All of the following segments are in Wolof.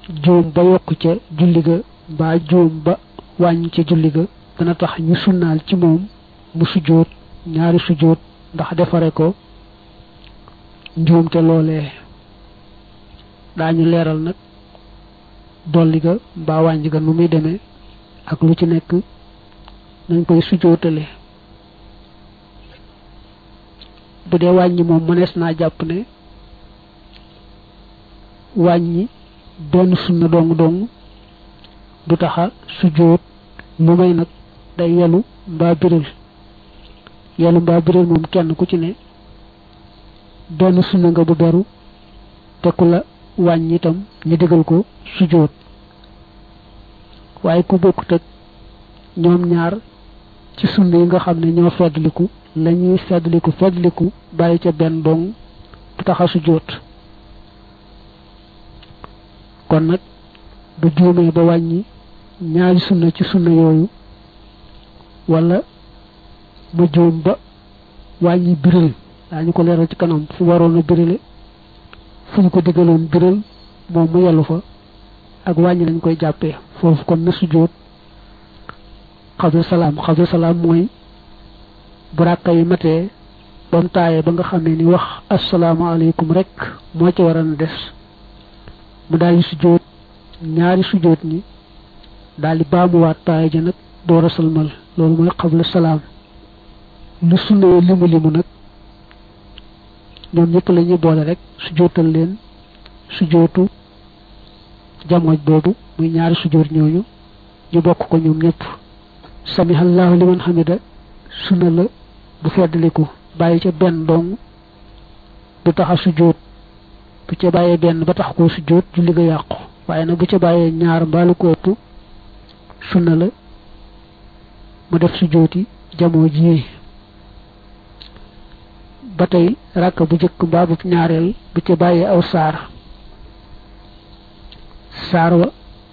juum ba yokku ca julli ga mbaa juum ba wàññi ca julli ga dana tax ñu sunnaal ci moom mu sujjóot ñaari sujjóot ndax defare ko njuumte loolee daañu leeral nag dolli ga mbaa wàññi ga nu muy demee ak lu ci nekk nañ koy sujjóotale bu dee wàññi moom mënees naa jàpp ne wàññi benn sunna dong du taxa sujjóot lu may nag day yelu mbaa biral moom kenn ku ci ne benn sunna nga bu beru te ku la wàññi itam ñu digal ko sujjóot waaye ku bokkut ak ñoom ñaar ci sunna yi nga xam ne ñoo feddliku lañuy feddliku bàyyi ca benn dong du taxa sujjóot kon nag bu juumee ba wàññi ñaari sunna ci sunna yooyu wala mu juum ba wàññi biral daañu ko leeral ci kanam fu waroon a birale fu ñu ko digaloon biral moom mu yellu fa ak wàññi lañ koy jàppee foofu kon na sujjóot xabla salaam mooy bu ràkka yi matee ba mu taayee ba nga xamee ni wax asalaamaaleykum rek moo ci waroon a des mu daal di sujjóot ñaari sujjóot ñi daal di baamuwaat taaya ja nag door a salmal loolu mooy xabla salaam lu sunna limu nag ñoom ñëpp la ñuy boole rek sujjóotal leen sujjóotu jamooj boobu muy ñaari sujjóot ñooñu ñu bokk ko ñoom ñëpp samihallahu liman hamida sunna la bu feddliku bàyyi ca benn dong du taxa sujjóot bu ca bàyyee benn ba tax koo sujjóot julli ga yàqu waaye nag bu ca bàyyee ñaar mbaalu ko ëpp sunna la mu def sujjóoti jamoo ji ba tey ràkk bu jëkk mbaa bu ñaareel bu ca bàyyee aw saar wa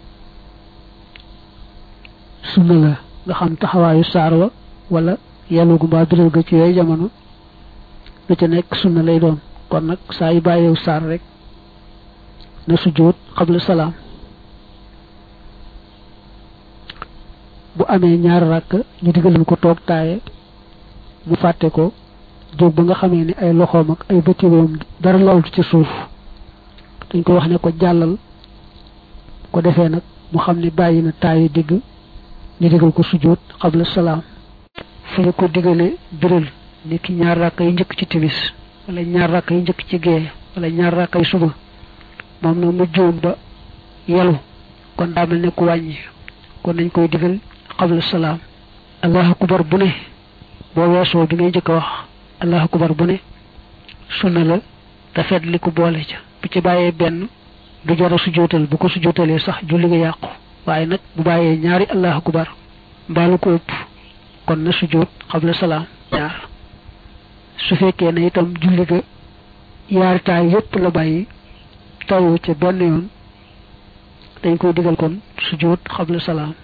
sunna la nga xam taxawaayu saar wa wala yelugu mbaa biral ga ci yooyu jamono lu ca nekk sunna lay doon kon nag saa yu bàyyeew saar rek na sujjóot xabla salaam bu amee ñaar ràkk ñu digal ko toog taaye mu fàtte ko jóg ba nga xamee ni ay loxoom ak ay bëtiwoom dara lawtu ci suuf dañ ko wax ne ko jàllal ko defee nag mu xam ne bàyyi na taayu digg ñu digal ko sujjóot xabla salaam fu ñu ko digalee biral ni ki ñaar ràkk yi njëkk ci timis wala ñaar ràkk yi njëkk ci gee wala ñaar ràkk yi suba moom nag mu juum ba yelu kon daa mel ne ku wàññi kon nañ koy digal xabla salaam allahu akbar bu ne boo weesoo bi ngay njëkk a wax allahu akbar bu ne sunna la te fet li ko boole ca bu ci bàyyee benn du jar a sujjóotal bu ko sujjóotalee sax julli nga yàqu waaye nag bu bàyyee ñaari allahu akbar mbaalu ko ëpp kon na sujjóot xabla salaam ñaar su fekkee ne itam julli ga yaari taay yépp la bàyyi taw ca benn yoon dañ koy digal kon sujjóot xabla salaam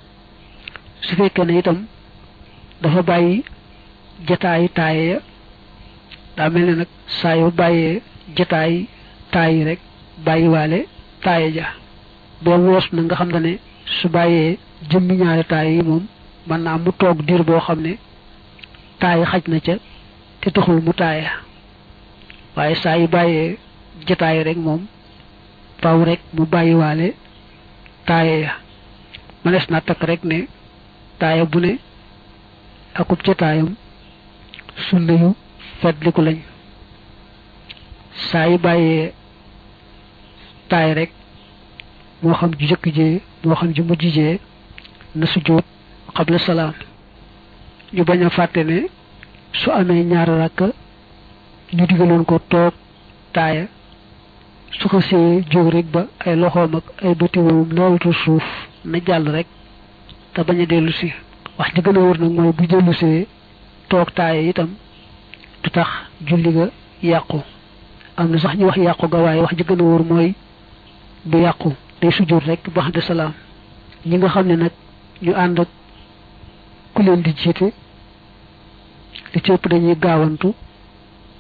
su fekkee ne itam dafa bàyyi jataayi taaye ya daa mel ne nag saa yoo bàyyee jataayi taay rek bàyyiwaale taaye ja boo woos na nga xam ne su bàyyee jëmmi ñaari taaye yi moom mën naa mu toog diir boo xam ne taaye xaj na ca te taxul mu taaye waaye saa yu bàyyee jataay rek moom faw rek mu bàyyiwaale taaye ya mënees naa takk rek ne taaye bu ne akub jataayam sunna yu feddliku lañ saa yu bàyyee taay rek moo xam ju jëkk jee moo xam ju mujj jee na sujjóot xabla salaam ñu bañ a fàtte ne su amee ñaar rakk ñu digaloon ko toog taaya su ko see jóg rek ba ay loxoom ak ay bëtiwoom lawtu suuf na jàll rek te bañ a dellu si wax ji gën a wër nag mooy bu dellu see toog taaya itam du tax julli ga yàqu am na sax ñu wax yàqu ga waaye wax ji gën a wër mooy du yàqu day sujjóot rek ba xam de salaam ñi nga xam ne nag ñu ànd ak ku leen di jiite li ci ëpp dañuy gaawantu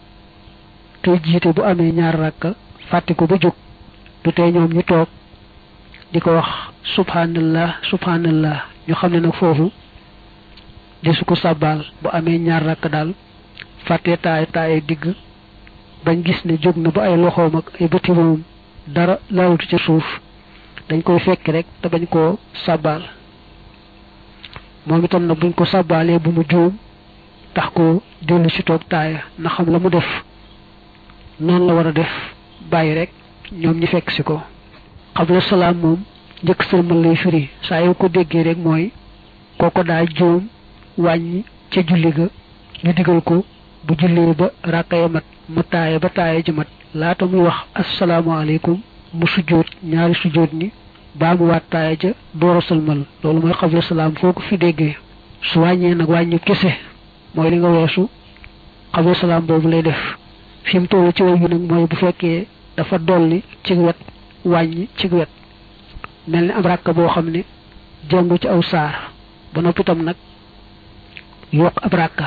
te jiite bu amee ñaar rakka fàtte ko ba jóg du tey ñoom ñu toog di ko wax subhanallah subhanallah ñu xam ne nag foofu desu ko sàbbaal bu amee ñaar rakk daal fàtte taay digg bañ gis ne jóg na ba ay loxoom ak ay bëti moom dara laalutu ca suuf dañ koy fekk rek te bañ koo sàbbaal moom itam nag buñ ko sàbbaalee bu mu juum tax ko dellu ci toog taaya na xam la mu def noonu la war a def bàyyi rek ñoom ñi fekk si ko xabla salaam moom njëkk sëlmal lay firi saa yoo ko déggee rek mooy kooko daa juum wàññi ca julli ga ñu digal ko bu jullee ba ràkka ya mat mu taaya ba taaya ji mat laata muy wax asalaamaaleykum mu sujjóot ñaari sujjóot ni baa mu waat taaya ja door a sëlmal loolu mooy xabla salaam foo ko fi déggee su wàññee nag wàññi kese mooy li nga weesu xabla salaam boobu lay def fi mu toll ci way bi nag mooy bu fekkee dafa dolli ci wet wàññi ci wet mel ni am ràkka boo xam ne jàngu ci aw saar ba noppi tam nag yokk ab ràkka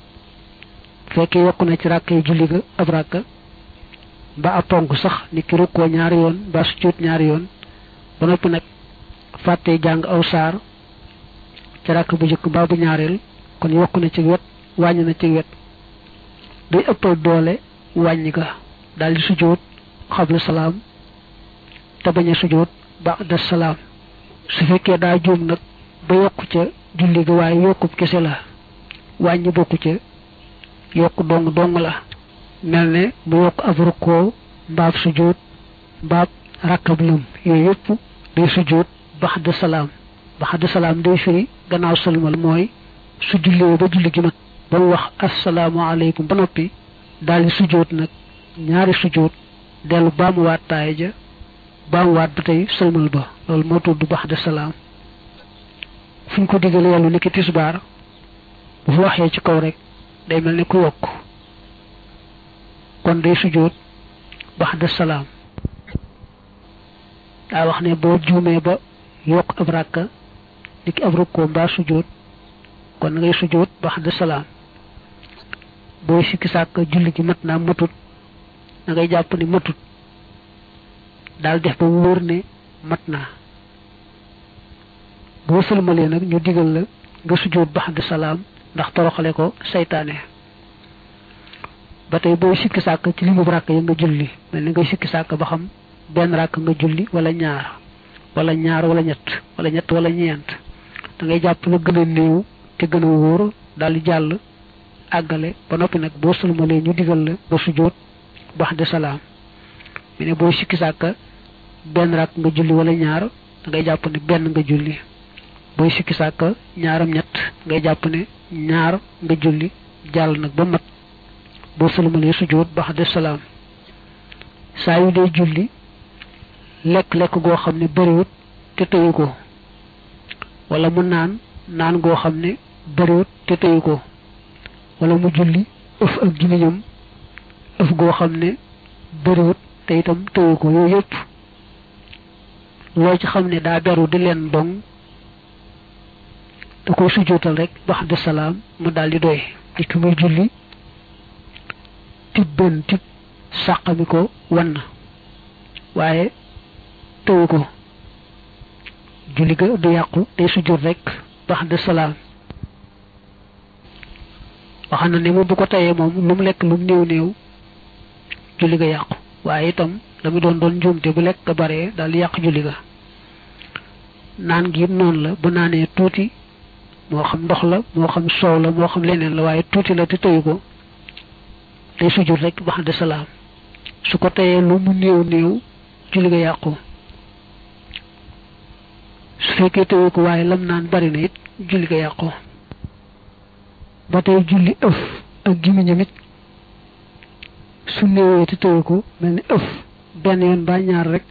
fekkee yokku na ci ràkka yi julli ga ab ràkka ba ab ponk sax ni ki rukkoo ñaari yoon ba sujjóot ñaari yoon ba noppi nag fàttee jàng aw saar ci ràkk bu njëkk mbaa bu ñaareel kon yokku na ci wet wàññi na ci wet day ëppal doole wàññi ga daal di sujjóot xabla salaam te bañ a sujjóot ba'da salaam su fekkee daa juum nag ba yokku ca julli ga waaye yokkub kese la wàññi bokku ca yokku dong la mel ne mu yokk ab rukkoo mbaab sujjóot mbaab rakkab lëm yooyu yëpp day sujjóot ba'da salaam day firi gannaaw sëlmal mooy su jullee ba julli gi mat ba mu wax assalaamu aleykum ba noppi daal di sujjóot nag ñaari sujjóot dellu baamuwaat taaya ja baamuwaat ba tey sëlmal ba loolu moo tudd ba'da salaam fu ñu ko digal yàllu ni ki tisbaar bu fa waxee ci kaw rek day mel ne ku yokk kon day sujjóot ba'da salaam daa wax ne boo juumee ba yokk ab ràkka ni ki ab rukkoo mbaa sujjóot kon ngay sujjóot ba'da salaam booy sikki sàkk julli gi mat naa matut da ngay jàpp ni matut daal def ba mu wóor ne mat naa boo sëlmalee nag ñu digal la nga sujjóot ba'da salaam ndax toroxale ko saytaane ba tey booy sikki sàkk ci li mu ràkk ya nga julli mel ni ngay sikki sàkk ba xam benn ràkk nga julli wala ñaar wala ñett wala ñeent da ngay jàpp la gën a néew te gën a wóor daal di jàll àggale ba noppi nag boo sëlmalee ñu digal la nga sujjóot ba'da salaam mi ne booy sikki sàkk benn ràkk nga julli wala ñaar da ngay jàpp ne benn nga julli booy sikki sàkk ñaaram ñett ngay jàpp ne ñaar nga julli jàll nag ba mat boo sëlmalee sujjóot ba'da salaam saa yu dee julli lekk goo xam ne bariwut te tëyu ko wala mu naan goo xam ne bariwut te tëyu ko wala mu julli ëf ak gémmiñam ëf goo xam ne bariwut te itam tëyu ko yooyu yëpp loo ci xam ne daa beru di leen dong da koy sujjóotal rek ba'da salaam mu daal di doy di ki muy julli tib sàqami ko wan na waaye tëwu ko julli ga du yàqu day sujjóot rek ba'da salaam wax na ne moom bu ko tayee moom lu mu lekk lu mu néew julli ga yàqu waaye itam la mu doon njuumte bu lekk ga bare daal di yàq julli ga naan gi noonu la bu naanee tuuti moo xam ndox la moo xam soow la moo xam leneen la waaye tuuti la te tëyu ko day sujjóot rek ba'da salaam su ko tayee lu mu néew julli ga yàqu su fekkee tëyu ko waaye lam naan bari na it julli ga yàqu ba tey julli ëf ak gémmiñam it su néewee te tëyu ko mel ni ëf benn yoon ba ñaar rek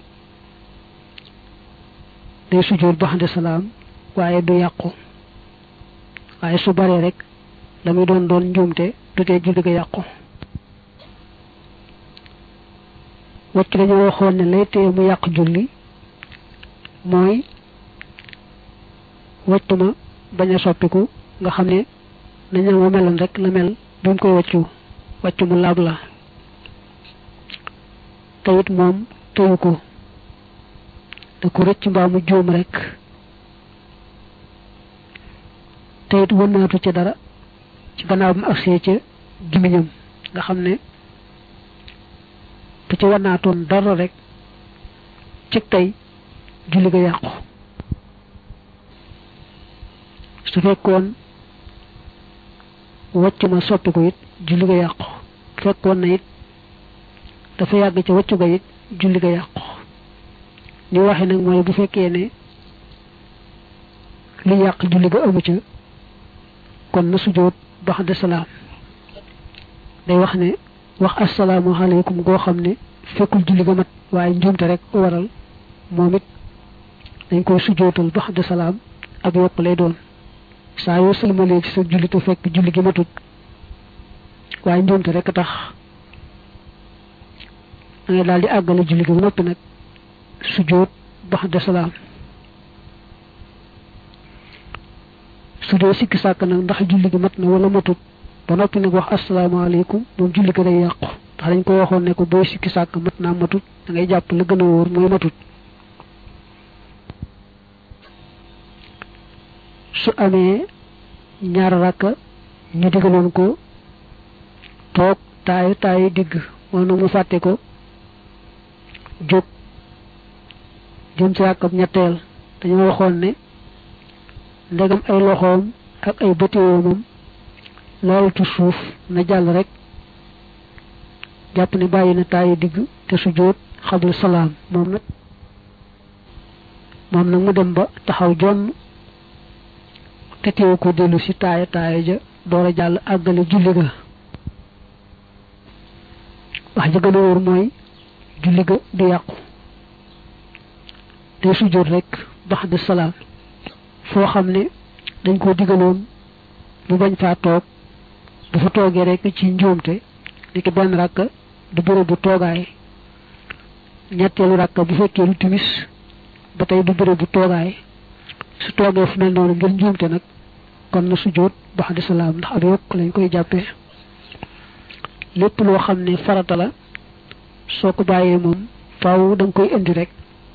day sujjóot ba'da salaam waaye du yàqu waaye su baree rek la muy doon njuumte du tee julli ga yàqu wacc dañoo waxoon ne lay tee mu yàq julli mooy wacc ma bañ a soppiku nga xam ne nañu ma meloon rek la mel bi mu koy wacc mu laab la te it moom tëyu ko da ko rëcc mbaa mu juum rek te it wënnaatu ci dara ci gannaaw bi mu agsee ca gimiñam nga xam ne bu ci wënnaatoon dara rek ci tey julli ga yàqu su fekkoon wàcc na soppi ko it julli ga yàqu fekkoon na it dafa yàgg ca wàccu ga it julli ga yàqu ni waxe nag mooy bu fekkee ne li yàq julli ga amu ca kon na sujjóot ba'da salaam day wax ne wax assalaamu alaykum goo xam ne fekkul julli ga mat waaye njuumte rek waral moom it dañ koy sujjóotal ba'da salaam ak yokk lay doon saa yoo sëlmalee ci sa julli te fekk julli gi matut waaye njuumte rek tax da ngay daal di àggale julli gi ba noppi nag sujjóot ba'da salaam su dee sikki sàkk nag ndax julli gi mat na wala matut ba noppi nag wax asalaamaaleykum moom julli ko day yàqu ndax dañ ko waxoon ne ko booy sikki sàkk mat naa matut da ngay jàpp la gën a wóor mooy matut su amee ñaar rakka ñu digaloon ko toog taayu digg moom nag mu fàtte ko jóg jëm ci rakkab ñetteel dañoo waxoon ne ndegam ay loxoom ak ay bëtiwoomam loolu ci suuf na jàll rek jàpp ne bàyyi na taayu digg te sujjóot xabla salaam moom nag mu dem ba taxaw jonn te teewu ko dellu si taaya ja door a jàll àggale julli ga wax ja gën a wóor mooy julli ga du yàqu te sujjóot rek ba'da salaam foo xam ne dañ ko digaloon bu bañ faa toog bu fa toogee rek ci njuumte li ki benn rakka du bërëb bu toogaay ñetteelu rakka bu fekkee lu timis ba tey du bërëb bu toogaay su toogee fu mel noonu ngir njuumte nag kon na sujjóot ba'da salaam ndax ak yokk lañ koy jàppee lépp loo xam ne farata la soo ko bàyyee moom faaw da nga koy indi rek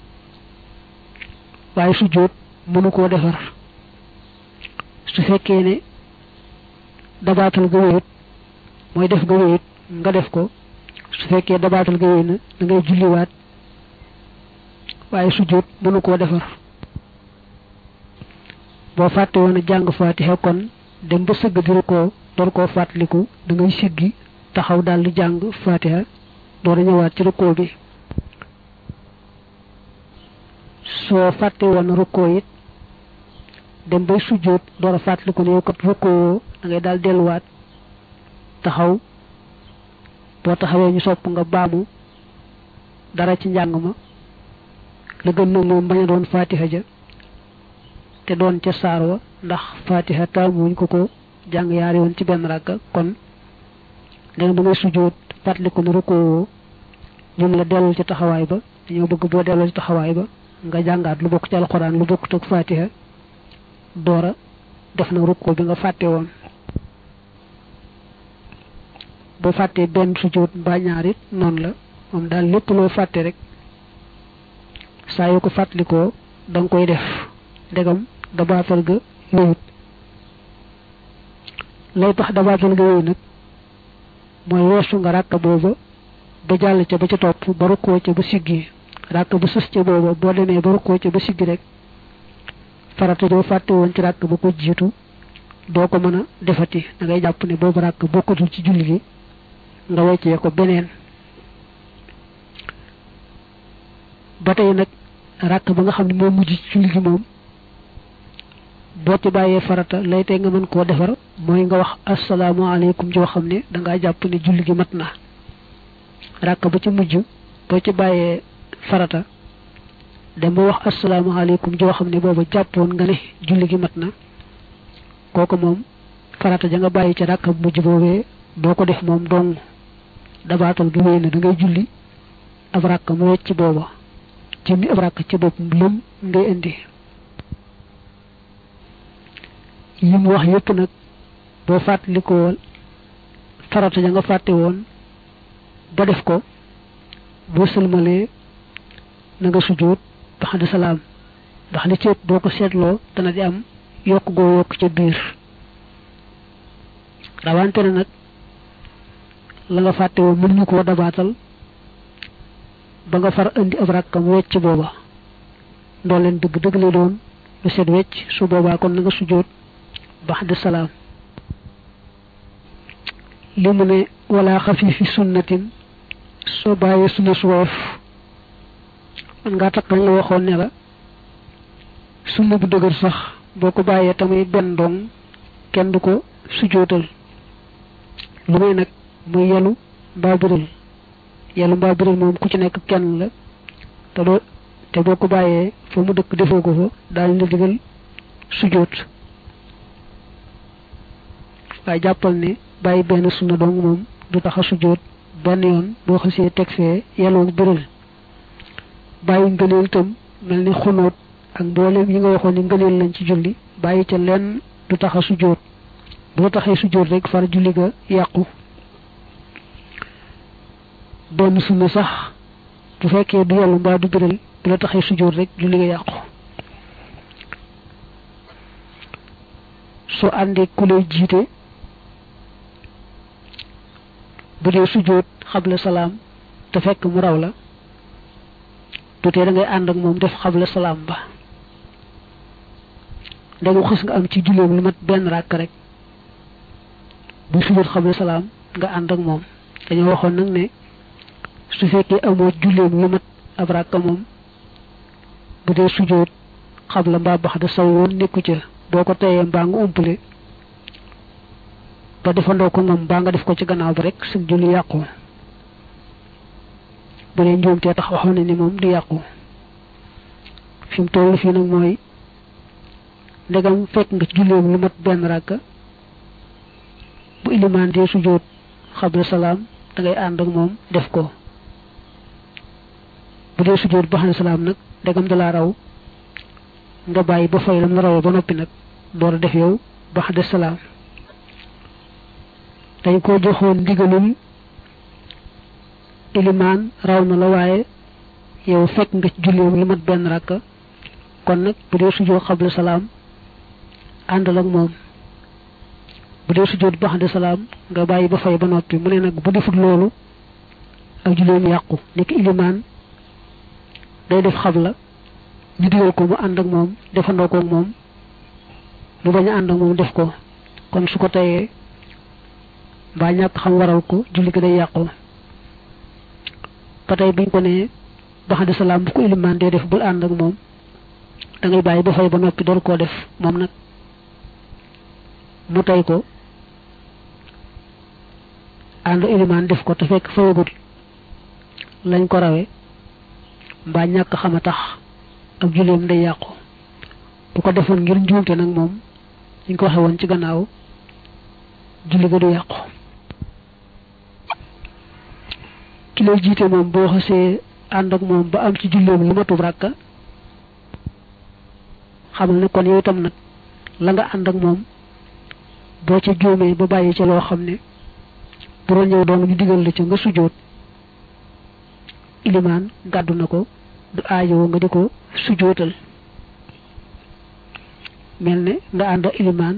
waaye sujjóot mënu koo defar su fekkee ne dabaatal ga wéet mooy def ga wéet nga def ko su fekkee dabaatal ga wéet na da ngay julliwaat waaye sujjóot mënu koo defar boo fàtte woon a jàng faatiha kon dem ba sëgg di ko door koo fàttaliku da ngay siggi taxaw daal di jàng faatiha door a ñëwaat ci rukkoo bi soo fàtte woon rukkoo it dem bay sujjóot door a fàttaliku ne yow kat rukkoo da ngay daal delluwaat taxaw boo taxawee ñu sopp nga baamu dara ci njàng ma la gën nag moom bañ a doon faatiha ja te doon ca saar wa ndax faatiha taamuñ ko jàng yaari yoon ci benn rakka kon léegi ba ngay sujjóot fàttaliku ne rukkoo ñun la dellul ci taxawaay ba dañoo bëgg boo delloo ci taxawaay ba nga jàngaat lu bokk ci alxuraan lu bokk ak faatiha doora def na rukkoo bi nga fàtte woon boo fàttee benn sujjóot mbaa ñaar it noonu la moom daal lépp loo fàtte rek saa yoo ko fàttalikoo da nga koy def ndegam dabaatal ga wéyut lay tax dabaatal ga wéy nag mooy weesu nga ràkka booba ba jàll ca ba ca topp ba rukkoo ca ba siggi ràkk ba sës ca booba boo demee ba rukkoo ca ba siggi rek farata joo fàtte woon ci ràkk ba ko jiitu doo ko mën a defati da ngay jàpp ne boobu ràkk bokkatul ci julli gi nga weccee ko beneen ba tey nag ràkk ba nga xam ne moo mujj ci julli gi moom boo ci bàyyee farata lay tey nga mën koo defar mooy nga wax asalaamaaleykum joo xam ne dangaa jàpp ne julli gi mat na ràkk ba ci mujj boo ci bàyyee farata dem ba wax asalaamaaleykum joo xam ne booba jàppoon nga ne julli gi mat na kooku moom farata ja nga bàyyi ca ràkk bu mujj boobee doo ko def moom dong dabaatal gi wéy na da ngay julli ab ràkk mu wecc booba jëmmi ab ràkk ci bopp lëm ngay indi yi mu wax yépp nag boo fàttalikoo farata ja nga fàtte woon ba def ko boo sëlmalee na nga sujjóot baxda salaam ndax li ci boo ko seetloo dana di am yokk goo yokk ca biir rawante na nag la nga fàtte woon mën ñu koo dabaatal ba nga far indi ab rakkam wecc booba ndooleen dëgg dëgg lay doon lu set wecc su boobaa kon na nga sujjóot baxda salaam li mu ne wala xafiifi sunnatin soo bàyyee sunna su woyof man ngaa takk la waxoon ne la sunna bu dëgër sax boo ko bàyyee tamit benn dong kenn du ko sujjóotal lu may nag muy yelu mbaa biral moom ku ci nekk kenn la te boo ko bàyyee fa mu dëkk defoo ko fa daañu la digal sujjóot waaye jàppal ne bàyyi benn sunna dong moom du tax a sujjóot benn yoon boo xasee teg fee yeloo biral bàyyi ngëneel itam mel ni xunóot ak mboolem yi nga waxoon ni ngëneel lañ ci julli bàyyi ca lenn du tax a sujjóot bu la taxee sujjóot rek far julli ga yàqu benn sunna sax bu fekkee du yellu mbaa du biral bu la taxee sujjóot rek julli ga yàqu soo àndee ku lay jiite bu dee sujjóot xabla salaam te fekk mu raw la du tee da ngay ànd ak moom def xabla salaam ba ndegu xës nga am ci julleem lu mat benn ràkk rek bu sujjóot xabla salaam nga ànd ak moom dañoo waxoon nag ne su fekkee amoo julleem lu mat ab ràkk moom bu dee sujjóot xabla mbaa baxda saw yoon nekku ca boo ko teyee mbaa nga umpale ba defandoo ko moom mbaa nga def ko ci gannaaw bi rek su julli yàqu bu dee njuumtee tax waxoon ne ni moom du yàqu fi mu toll fii nag mooy ndegam fekk nga ci julleem lu mat benn ràkk bu ilimaan dee sujjóot xabla salaam da ngay ànd ak moom def ko bu dee sujjóot baxda salaam nag ndegam da laa raw nga bàyyi ba fay lam la rawee ba noppi nag door a def yow baxda salaam dañ ko joxoon ndigalul ilimaan raw na la waaye yow fekk nga ci julleem lu mat benn ràkk kon nag bu dee sujjóot xabla salaam àndal ak moom bu dee sujjóot baxda salaam nga bàyyi ba fay ba noppi mu ne nag bu defut loolu ak julleem yàqu nekk ilimaan day def xabla ñu digal ko mu ànd ak moom defandoo ko ak moom mu bañ a ànd ak moom def ko kon su ko teyee mbaa ñàkk xam waral ko julli gi day yàqu ba tey buñ ko nee baxda salaam bu ko ilimaan dee def bul ànd ak moom da ngay bàyyi ba fay ba noppi door koo def moom nag mu tey ko ànd ilimaan def ko te fekk fayagut lañ ko rawe mbaa ñàkk xam a tax ak julleem day yàqu bu ko defoon ngir njuumte nag moom ñu ko waxe woon ci gannaaw julli ga du yàqu ki lay jiite moom boo xasee ànd ak moom ba am ci julleem lu matub ràkka xamal ne kon yow itam nag la nga ànd ak moom boo ca juumee ba bàyyi ca loo xam ne bu doon ñëw doon ñu digal la ca nga sujjóot ilimaan gàddu na ko du aajowoo nga di ko sujjóotal mel ne nga ànd ak ilimaan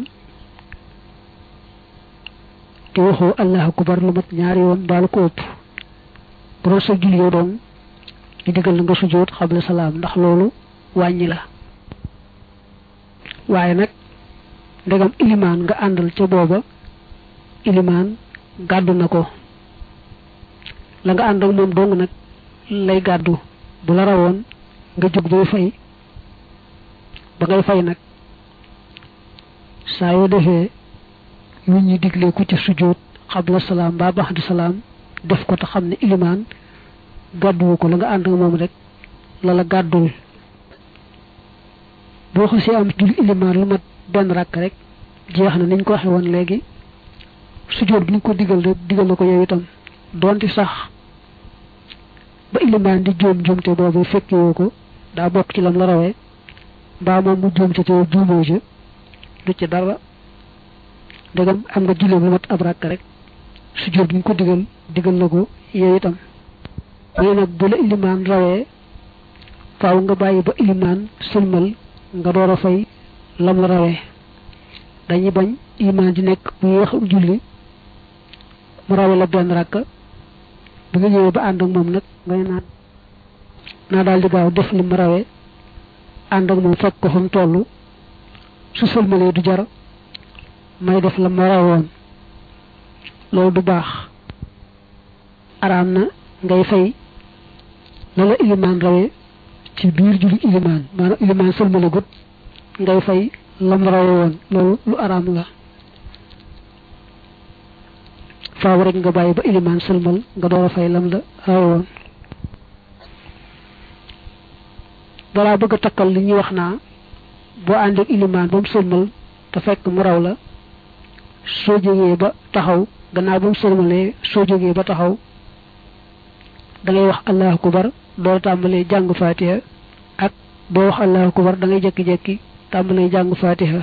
te waxoo allahu akbar lu mat ñaari yoon baalu ko ëpp bu doon sa julli yow doon ñu digal la nga sujjóot xabla salaam ndax loolu wàññi la waaye nag ndegam ilimaan nga àndal ca booba ilimaan gàddu na ko la nga ànd ak moom dong nag lay gàddu bu la rawoon nga jóg bay fay ba ngay fay nag saa yoo defee yu ñuy diglee ku ca sujjóot xabla salaam mbaa baxda salaam def ko te xam ne ilimaan gàdduwu ko la nga ànd ak moom rek la la gàddul boo xasee am julli ilimaan lu mat benn ràkk rek jeex na niñ ko waxe woon léegi sujjóot bi ñu ko digal rek digal na ko yow itam doonte sax ba ilimaan di juumte boobu fekkewoo ko daa bokk ci lam la rawee mbaa moom mu juumte te juumoo ca du ci dara ndegam am nga julleem lu mat ab ràkk rek sujjóot bi ñu ko digal na ko yow itam mooy nag bu la ilimaan rawee faaw nga bàyyi ba ilimaan sëlmal nga door a fay lam la rawee dañuy bañ ilimaan di nekk bu yéex julli mu rawee la benn rakk bi nga ñëwee ba ànd ak moom nag ngay naa daal di gaaw def li mu rawee ànd ak moom fekk ko fa mu toll su sëlmalee du jar may def la ma rawoon loolu du baax araam na ngay fay la la ilimaan rawee ci biir julli ilimaan maanaam ilimaan sëlmale gut ngay fay lam rawe woon loolu lu araam la faaw rek nga bàyyi ba ilimaan sëlmal nga door a fay lam la rawe woon balaa bëgg a takkal li ñuy wax naa boo ànd ak ilimaan ba mu sëlmal te fekk mu raw la soo jógee ba taxaw gannaaw ba mu sëlmalee soo jógee ba taxaw da ngay wax allahu akbar doo tàmbalee jàng fatiha ak doo wax allahu akbar da ngay jekki-jekki tàmbalee jàng fatiha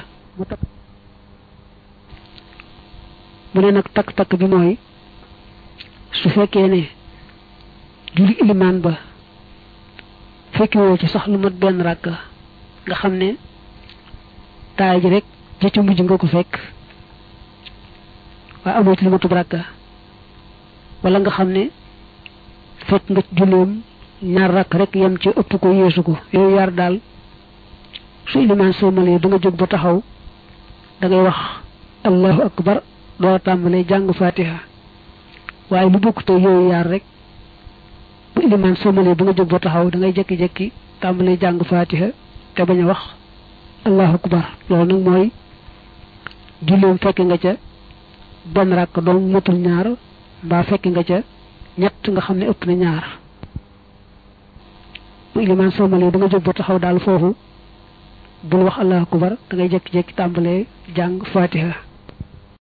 mu ne nag takk-takk bi mooy su fekkee ne julli ilimaan ba fekkiwoo ci sax lu mat benn rakk nga xam ne taay ji rek ja ci mujj nga ko fekk waaye amoo ci lu matub rakk wala nga xam ne fekk nga julleem ñaar rakk rek yem ci ëpp ko yeesu ko yooyu yaar daal su ilimaan sëlmalee da nga jóg ba taxaw da ngay wax allahu akbar doo tàmbalee jàng fatiha waaye lu bokk te yooyu yaar rek bu ilimaan sëlmalee ba nga jóg ba taxaw da ngay jekki-jekki tàmbalee jàng fatiha te bañ a wax allahu akbar loolu nag mooy julleem fekk nga ca benn rakk doom matul ñaar mbaa fekk nga ca ñett nga xam ne ëpp na ñaar bu ilimaan sëlmalee da nga jóg ba taxaw daal foofu bul wax allahu akbar da ngay jekki-jekki tàmbalee jàng fatiha